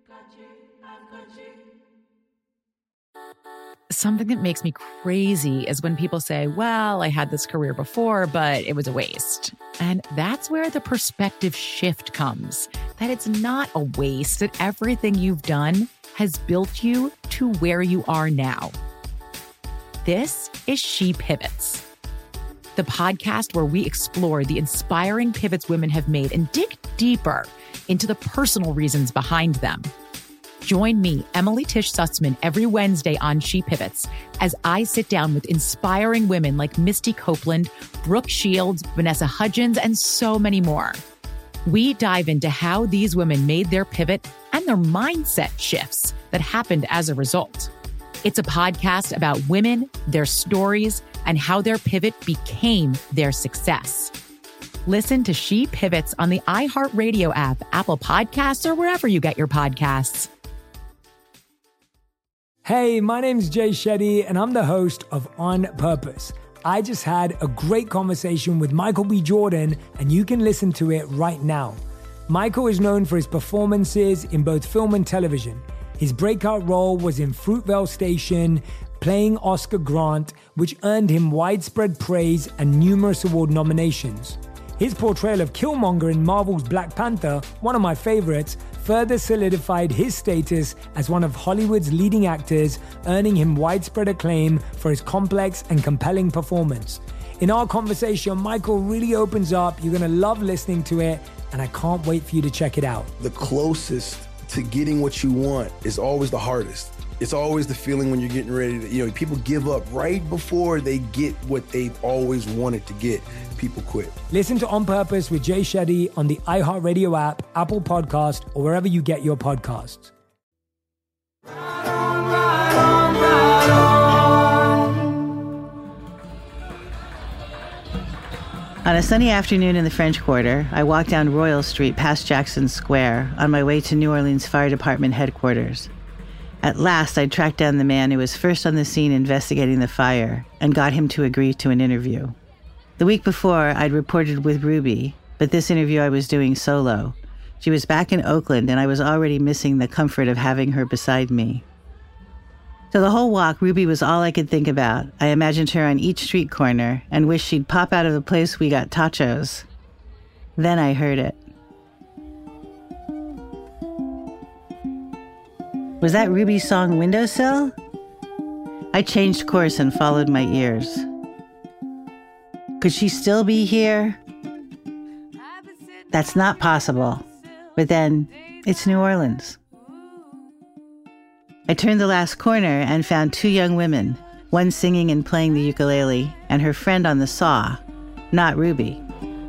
Something that makes me crazy is when people say, well, I had this career before, but it was a waste. And that's where the perspective shift comes, that it's not a waste, that everything you've done has built you to where you are now. This is She Pivots, the podcast where we explore the inspiring pivots women have made and dig deeper into the personal reasons behind them. Join me, Emily Tish Sussman, every Wednesday on She Pivots as I sit down with inspiring women like Misty Copeland, Brooke Shields, Vanessa Hudgens, and so many more. We dive into how these women made their pivot and their mindset shifts that happened as a result. It's a podcast about women, their stories, and how their pivot became their success. Listen to She Pivots on the iHeartRadio app, Apple Podcasts, or wherever you get your podcasts. Hey, my name's Jay Shetty, and I'm the host of On Purpose. I just had a great conversation with Michael B. Jordan, and you can listen to it right now. Michael is known for his performances in both film and television. His breakout role was in Fruitvale Station, playing Oscar Grant, which earned him widespread praise and numerous award nominations. His portrayal of Killmonger in Marvel's Black Panther, one of my favorites, further solidified his status as one of Hollywood's leading actors, earning him widespread acclaim for his complex and compelling performance. In our conversation, Michael really opens up. You're going to love listening to it, and I can't wait for you to check it out. The closest to getting what you want is always the hardest. It's always the feeling when you're getting ready to, you know, people give up right before they get what they've always wanted to get. People quit. Listen to On Purpose with Jay Shetty on the iHeartRadio app, Apple Podcast, or wherever you get your podcasts. On a sunny afternoon in the French Quarter, I walked down Royal Street past Jackson Square on my way to New Orleans Fire Department headquarters. At last, I tracked down the man who was first on the scene investigating the fire and got him to agree to an interview. The week before, I'd reported with Ruby, but this interview I was doing solo. She was back in Oakland, and I was already missing the comfort of having her beside me. So the whole walk, Ruby was all I could think about. I imagined her on each street corner and wished she'd pop out of the place we got tachos. Then I heard it. Was that Ruby's song Windowsill? I changed course and followed my ears. Could she still be here? That's not possible. But then, it's New Orleans. I turned the last corner and found two young women, one singing and playing the ukulele, and her friend on the saw, not Ruby.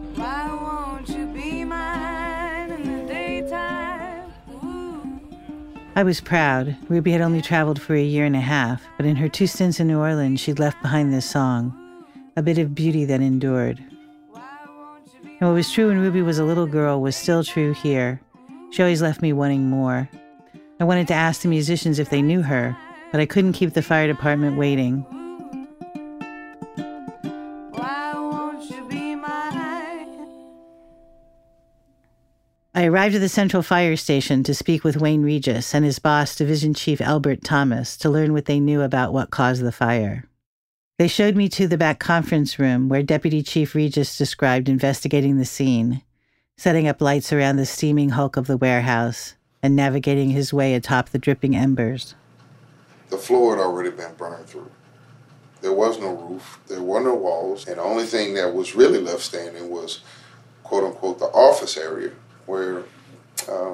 I was proud. Ruby had only traveled for a year and a half, but in her two stints in New Orleans, she'd left behind this song, a bit of beauty that endured. And what was true when Ruby was a little girl was still true here. She always left me wanting more. I wanted to ask the musicians if they knew her, but I couldn't keep the fire department waiting. I arrived at the Central Fire Station to speak with Wayne Regis and his boss, Division Chief Albert Thomas, to learn what they knew about what caused the fire. They showed me to the back conference room where Deputy Chief Regis described investigating the scene, setting up lights around the steaming hulk of the warehouse, and navigating his way atop the dripping embers. The floor had already been burned through. There was no roof, there were no walls, and the only thing that was really left standing was, quote-unquote, the office area, where uh,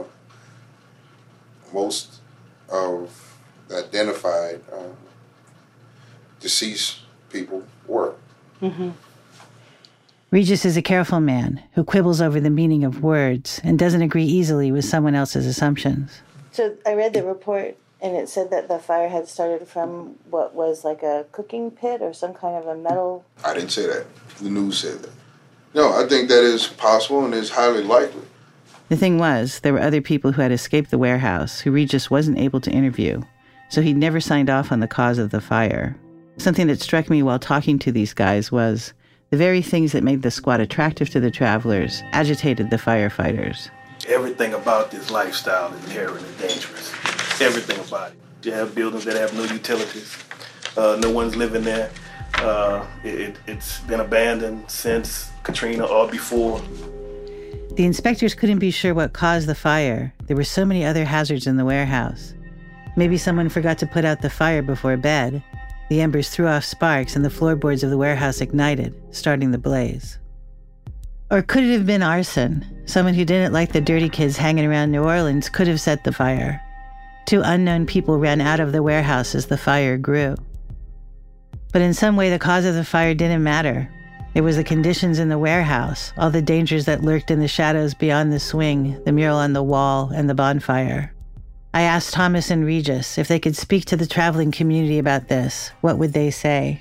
most of the identified uh, deceased people were. Mm-hmm. Regis is a careful man who quibbles over the meaning of words and doesn't agree easily with someone else's assumptions. So I read the report, and it said that the fire had started from what was like a cooking pit or some kind of a metal... I didn't say that. The news said that. No, I think that is possible and is highly likely. The thing was, there were other people who had escaped the warehouse who Regis wasn't able to interview, so he'd never signed off on the cause of the fire. Something that struck me while talking to these guys was the very things that made the squad attractive to the travelers agitated the firefighters. Everything about this lifestyle is inherently dangerous. Everything about it. You have buildings that have no utilities. Uh, no one's living there. Uh, it, it's been abandoned since Katrina or before. The inspectors couldn't be sure what caused the fire. There were so many other hazards in the warehouse. Maybe someone forgot to put out the fire before bed. The embers threw off sparks and the floorboards of the warehouse ignited, starting the blaze. Or could it have been arson? Someone who didn't like the dirty kids hanging around New Orleans could have set the fire. Two unknown people ran out of the warehouse as the fire grew. But in some way, the cause of the fire didn't matter. It was the conditions in the warehouse, all the dangers that lurked in the shadows beyond the swing, the mural on the wall, and the bonfire. I asked Thomas and Regis if they could speak to the traveling community about this. What would they say?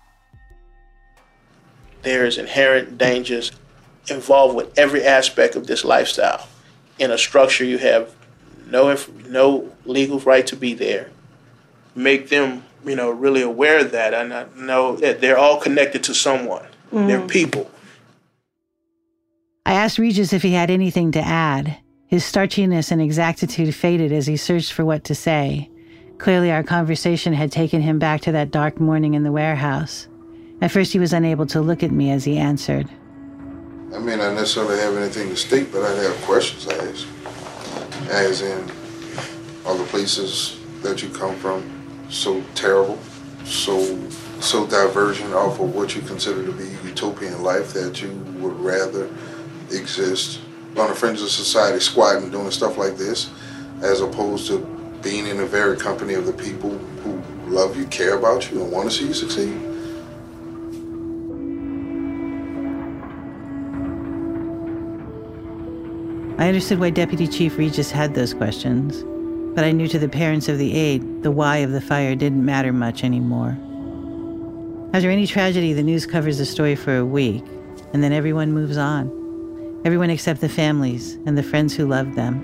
There's inherent dangers involved with every aspect of this lifestyle. In a structure, you have no no legal right to be there. Make them, you know, really aware of that, and I know that they're all connected to someone. Mm. They're people. I asked Regis if he had anything to add. His starchiness and exactitude faded as he searched for what to say. Clearly, our conversation had taken him back to that dark morning in the warehouse. At first, he was unable to look at me as he answered. I may not necessarily have anything to state, but I'd have questions to ask. As in, are the places that you come from so terrible, so so divergent off of what you consider to be utopian life that you would rather exist on the fringes of society, squatting, doing stuff like this, as opposed to being in the very company of the people who love you, care about you, and want to see you succeed. I understood why Deputy Chief Regis had those questions, but I knew to the parents of the aide, the why of the fire didn't matter much anymore. After any tragedy, the news covers the story for a week, and then everyone moves on. Everyone except the families and the friends who loved them.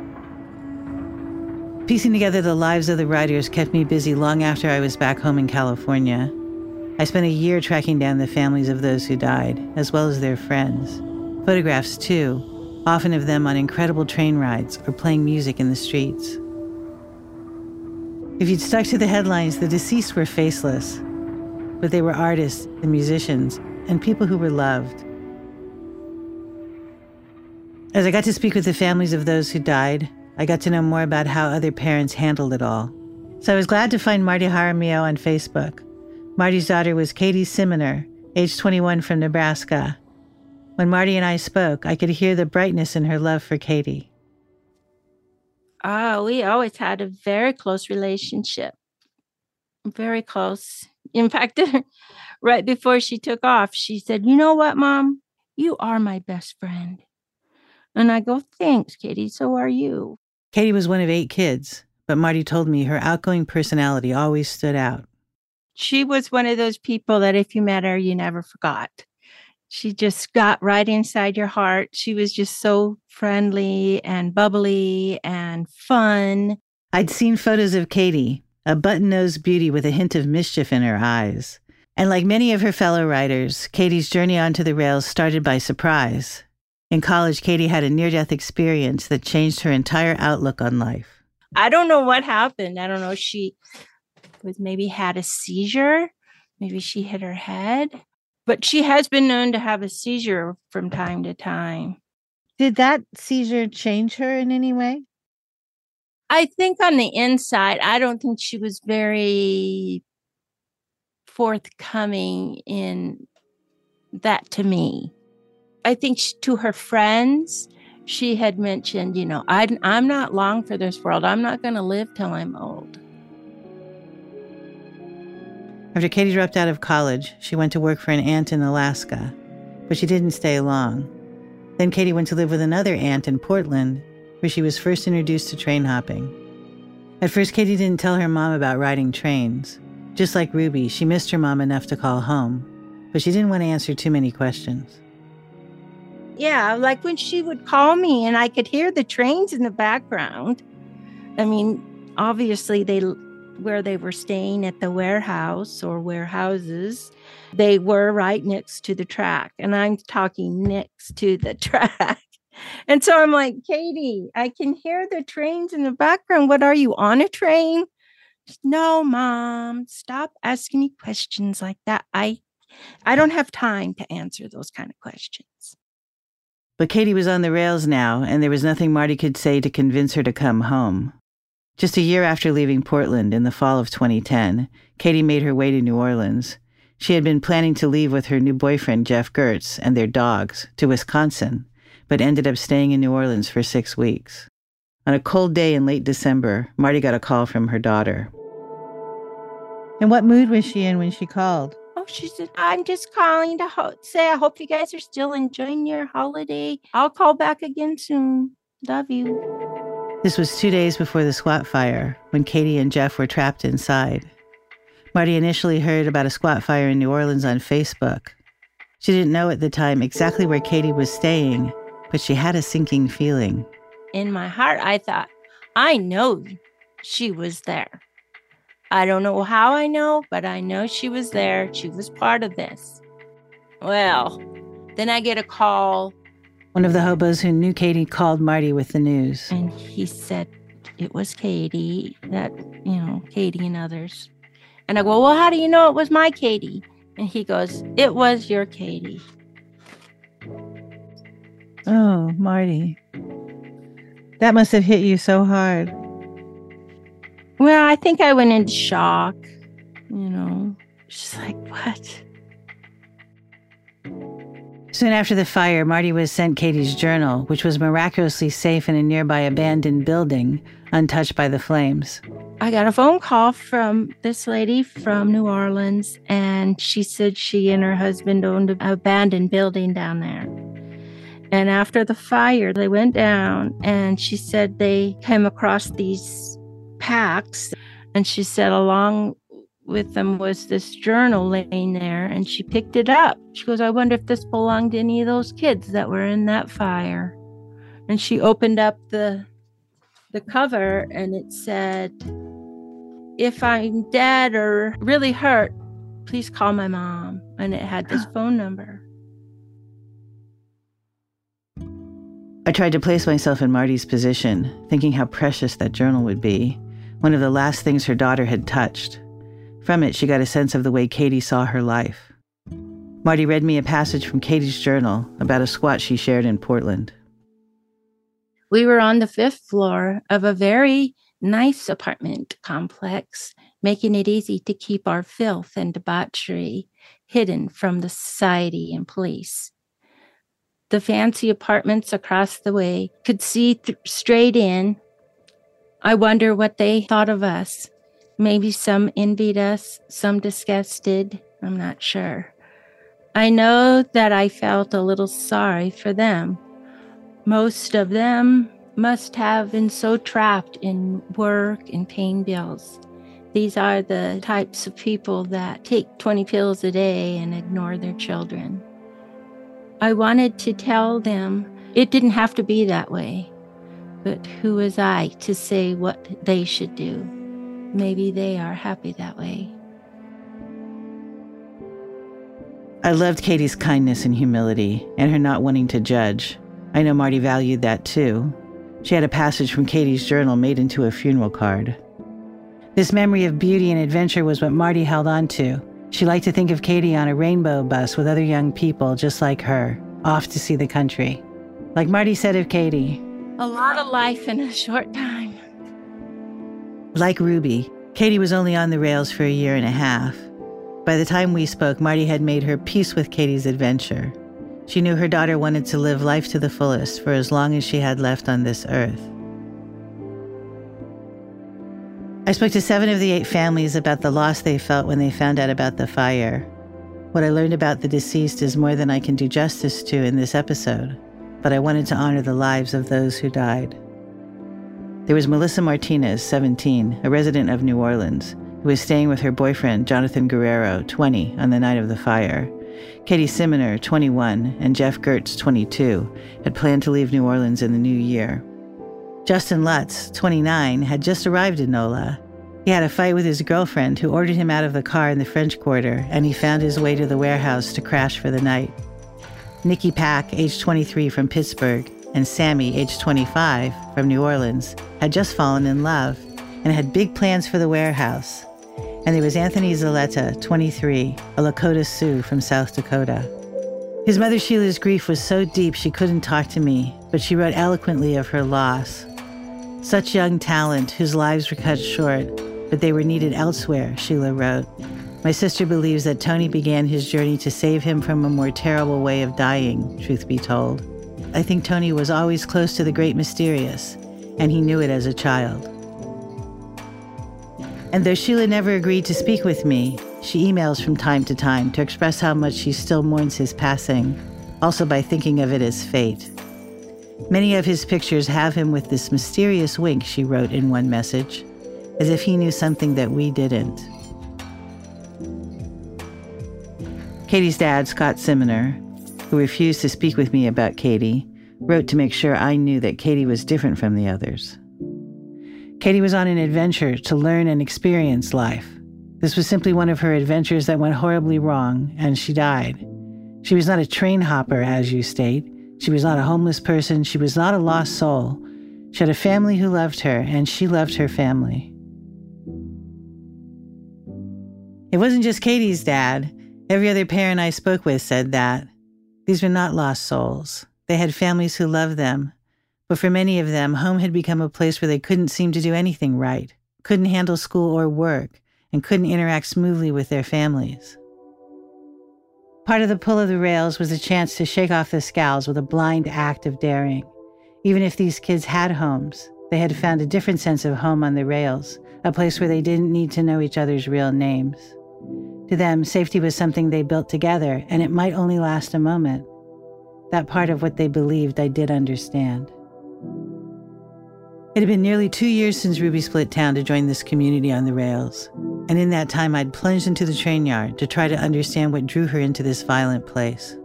Piecing together the lives of the writers kept me busy long after I was back home in California. I spent a year tracking down the families of those who died, as well as their friends. Photographs, too, often of them on incredible train rides or playing music in the streets. If you'd stuck to the headlines, the deceased were faceless, but they were artists and musicians and people who were loved. As I got to speak with the families of those who died, I got to know more about how other parents handled it all. So I was glad to find Marty Jaramillo on Facebook. Marty's daughter was Katie Simoner, age twenty-one, from Nebraska. When Marty and I spoke, I could hear the brightness in her love for Katie. Oh, we always had a very close relationship. Very close. In fact, right before she took off, she said, "You know what, Mom? You are my best friend." And I go, "Thanks, Katie. So are you." Katie was one of eight kids, but Marty told me her outgoing personality always stood out. She was one of those people that if you met her, you never forgot. She just got right inside your heart. She was just so friendly and bubbly and fun. I'd seen photos of Katie, a button-nosed beauty with a hint of mischief in her eyes. And like many of her fellow writers, Katie's journey onto the rails started by surprise. In college, Katie had a near-death experience that changed her entire outlook on life. I don't know what happened. I don't know. She was maybe had a seizure. Maybe she hit her head. But she has been known to have a seizure from time to time. Did that seizure change her in any way? I think on the inside, I don't think she was very forthcoming in that to me. I think she, to her friends, she had mentioned, you know, I, I'm not long for this world. I'm not going to live till I'm old. After Katie dropped out of college, she went to work for an aunt in Alaska, but she didn't stay long. Then Katie went to live with another aunt in Portland, where she was first introduced to train hopping. At first, Katie didn't tell her mom about riding trains. Just like Ruby, she missed her mom enough to call home, but she didn't want to answer too many questions. Yeah, like when she would call me and I could hear the trains in the background. I mean, obviously they where they were staying at the warehouse or warehouses, they were right next to the track. And I'm talking next to the track. And so I'm like, "Katie, I can hear the trains in the background. What are you, on a train?" "No, Mom, stop asking me questions like that. I, I don't have time to answer those kind of questions." But Katie was on the rails now, and there was nothing Marty could say to convince her to come home. Just a year after leaving Portland in the fall of twenty ten, Katie made her way to New Orleans. She had been planning to leave with her new boyfriend, Jeff Gertz, and their dogs to Wisconsin, but ended up staying in New Orleans for six weeks. On a cold day in late December, Marty got a call from her daughter. And what mood was she in when she called? Oh, she said, "I'm just calling to ho- say I hope you guys are still enjoying your holiday. I'll call back again soon. Love you." This was two days before the squat fire, when Katie and Jeff were trapped inside. Marty initially heard about a squat fire in New Orleans on Facebook. She didn't know at the time exactly where Katie was staying, but she had a sinking feeling. In my heart, I thought, I know she was there. I don't know how I know, but I know she was there. She was part of this. Well, then I get a call. One of the hobos who knew Katie called Marty with the news. And he said it was Katie, that, you know, Katie and others. And I go, "Well, how do you know it was my Katie?" And he goes, "It was your Katie." Oh, Marty. That must have hit you so hard. Well, I think I went into shock, you know. She's like, "What?" Soon after the fire, Marty was sent Katie's journal, which was miraculously safe in a nearby abandoned building, untouched by the flames. I got a phone call from this lady from New Orleans, and she said she and her husband owned an abandoned building down there. And after the fire, they went down, and she said they came across these packs, and she said along with them was this journal laying there, and she picked it up. She goes, I wonder if this belonged to any of those kids that were in that fire. And she opened up the the cover, and it said, if I'm dead or really hurt, please call my mom. And it had this phone number. I tried to place myself in Marty's position, thinking how precious that journal would be, one of the last things her daughter had touched. From it, she got a sense of the way Katie saw her life. Marty read me a passage from Katie's journal about a squat she shared in Portland. We were on the fifth floor of a very nice apartment complex, making it easy to keep our filth and debauchery hidden from the society and police. The fancy apartments across the way could see th- straight in. I wonder what they thought of us. Maybe some envied us, some disgusted. I'm not sure. I know that I felt a little sorry for them. Most of them must have been so trapped in work and paying bills. These are the types of people that take twenty pills a day and ignore their children. I wanted to tell them it didn't have to be that way, but who was I to say what they should do? Maybe they are happy that way. I loved Katie's kindness and humility, and her not wanting to judge. I know Marty valued that too. She had a passage from Katie's journal made into a funeral card. This memory of beauty and adventure was what Marty held on to. She liked to think of Katie on a rainbow bus with other young people just like her, off to see the country. Like Marty said of Katie, a lot of life in a short time. Like Ruby, Katie was only on the rails for a year and a half. By the time we spoke, Marty had made her peace with Katie's adventure. She knew her daughter wanted to live life to the fullest for as long as she had left on this earth. I spoke to seven of the eight families about the loss they felt when they found out about the fire. What I learned about the deceased is more than I can do justice to in this episode, but I wanted to honor the lives of those who died. There was Melissa Martinez, seventeen, a resident of New Orleans, who was staying with her boyfriend, Jonathan Guerrero, twenty, on the night of the fire. Katie Simoner, twenty-one, and Jeff Gertz, twenty-two, had planned to leave New Orleans in the new year. Justin Lutz, twenty-nine, had just arrived in NOLA. He had a fight with his girlfriend, who ordered him out of the car in the French Quarter, and he found his way to the warehouse to crash for the night. Nikki Pack, age twenty-three, from Pittsburgh, and Sammy, age twenty-five, from New Orleans, had just fallen in love and had big plans for the warehouse. And there was Anthony Zaletta, twenty-three, a Lakota Sioux from South Dakota. His mother Sheila's grief was so deep she couldn't talk to me, but she wrote eloquently of her loss. Such young talent whose lives were cut short, but they were needed elsewhere, Sheila wrote. My sister believes that Tony began his journey to save him from a more terrible way of dying, truth be told. I think Tony was always close to the great mysterious, and he knew it as a child. And though Sheila never agreed to speak with me, she emails from time to time to express how much she still mourns his passing, also by thinking of it as fate. Many of his pictures have him with this mysterious wink, she wrote in one message, as if he knew something that we didn't. Katie's dad, Scott Simoner, who refused to speak with me about Katie, wrote to make sure I knew that Katie was different from the others. Katie was on an adventure to learn and experience life. This was simply one of her adventures that went horribly wrong, and she died. She was not a train hopper, as you state. She was not a homeless person. She was not a lost soul. She had a family who loved her, and she loved her family. It wasn't just Katie's dad. Every other parent I spoke with said that. These were not lost souls. They had families who loved them. But for many of them, home had become a place where they couldn't seem to do anything right, couldn't handle school or work, and couldn't interact smoothly with their families. Part of the pull of the rails was a chance to shake off the scowls with a blind act of daring. Even if these kids had homes, they had found a different sense of home on the rails, a place where they didn't need to know each other's real names. To them, safety was something they built together, and it might only last a moment. That part of what they believed I did understand. It had been nearly two years since Ruby split town to join this community on the rails, and in that time I'd plunged into the train yard to try to understand what drew her into this violent place.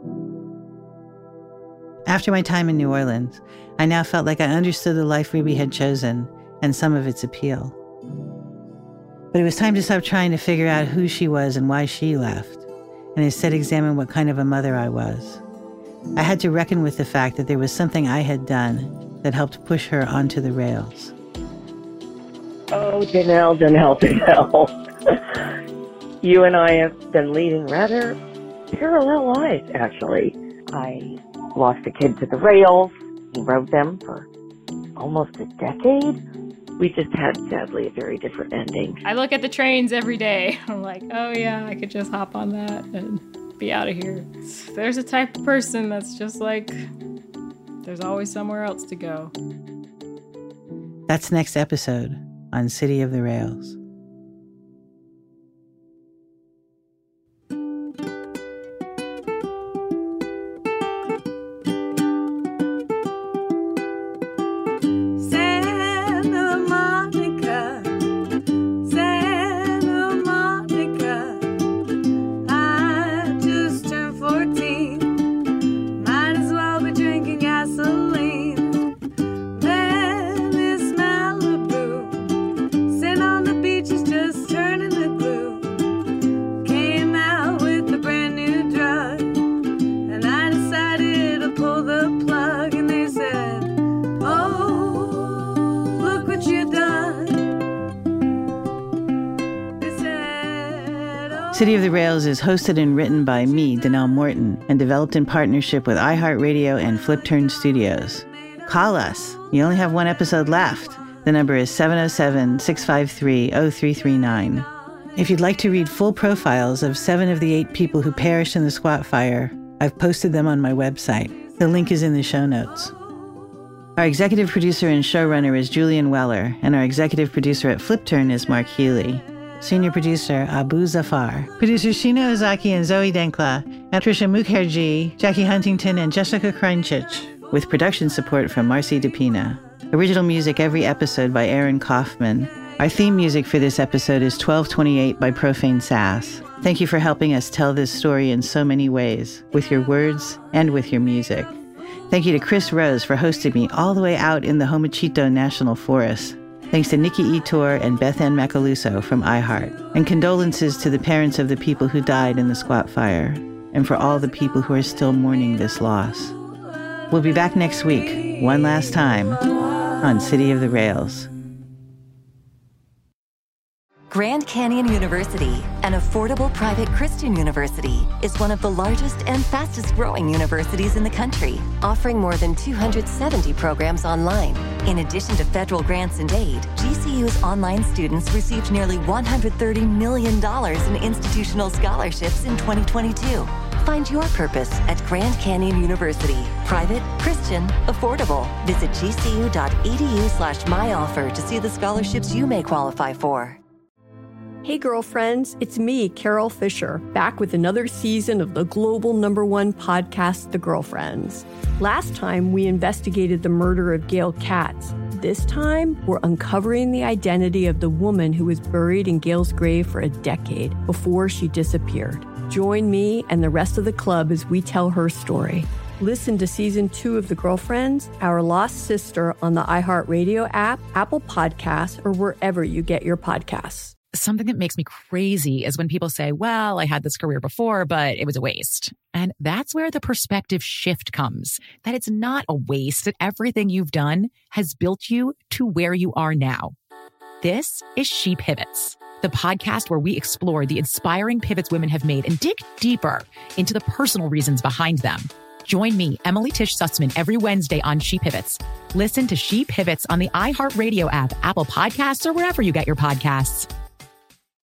After my time in New Orleans, I now felt like I understood the life Ruby had chosen and some of its appeal. But it was time to stop trying to figure out who she was and why she left, and instead examine what kind of a mother I was. I had to reckon with the fact that there was something I had done that helped push her onto the rails. Oh, Janelle, Janelle, Janelle. You and I have been leading rather parallel lives, actually. I lost a kid to the rails. He rode them for almost a decade. We just had, sadly, a very different ending. I look at the trains every day. I'm like, oh yeah, I could just hop on that and be out of here. There's a type of person that's just like, there's always somewhere else to go. That's next episode on City of the Rails. City of the Rails is hosted and written by me, Danelle Morton, and developed in partnership with iHeartRadio and Flipturn Studios. Call us. You only have one episode left. The number is seven oh seven, six five three, oh three three nine. If you'd like to read full profiles of seven of the eight people who perished in the squat fire, I've posted them on my website. The link is in the show notes. Our executive producer and showrunner is Julian Weller, and our executive producer at Flipturn is Mark Healy. Senior producer, Abu Zafar. Producers Sheena Ozaki and Zoe Denkla, and Trisha Mukherjee, Jackie Huntington, and Jessica Kreinchich, with production support from Marcy DePina. Original music every episode by Aaron Kaufman. Our theme music for this episode is twelve twenty-eight by Profane Sass. Thank you for helping us tell this story in so many ways, with your words and with your music. Thank you to Chris Rose for hosting me all the way out in the Homachito National Forest. Thanks to Nikki Etor and Beth Ann Macaluso from iHeart. And condolences to the parents of the people who died in the squat fire, and for all the people who are still mourning this loss. We'll be back next week, one last time, on City of the Rails. Grand Canyon University, an affordable private Christian university, is one of the largest and fastest growing universities in the country, offering more than two hundred seventy programs online. In addition to federal grants and aid, G C U's online students received nearly one hundred thirty million dollars in institutional scholarships in twenty twenty-two. Find your purpose at Grand Canyon University. Private, Christian, affordable. Visit gcu.edu slash myoffer to see the scholarships you may qualify for. Hey girlfriends, it's me, Carol Fisher, back with another season of the global number one podcast, The Girlfriends. Last time, we investigated the murder of Gail Katz. This time, we're uncovering the identity of the woman who was buried in Gail's grave for a decade before she disappeared. Join me and the rest of the club as we tell her story. Listen to season two of The Girlfriends, Our Lost Sister on the iHeartRadio app, Apple Podcasts, or wherever you get your podcasts. Something that makes me crazy is when people say, well, I had this career before, but it was a waste. And that's where the perspective shift comes, that it's not a waste, that everything you've done has built you to where you are now. This is She Pivots, the podcast where we explore the inspiring pivots women have made and dig deeper into the personal reasons behind them. Join me, Emily Tish Sussman, every Wednesday on She Pivots. Listen to She Pivots on the iHeartRadio app, Apple Podcasts, or wherever you get your podcasts.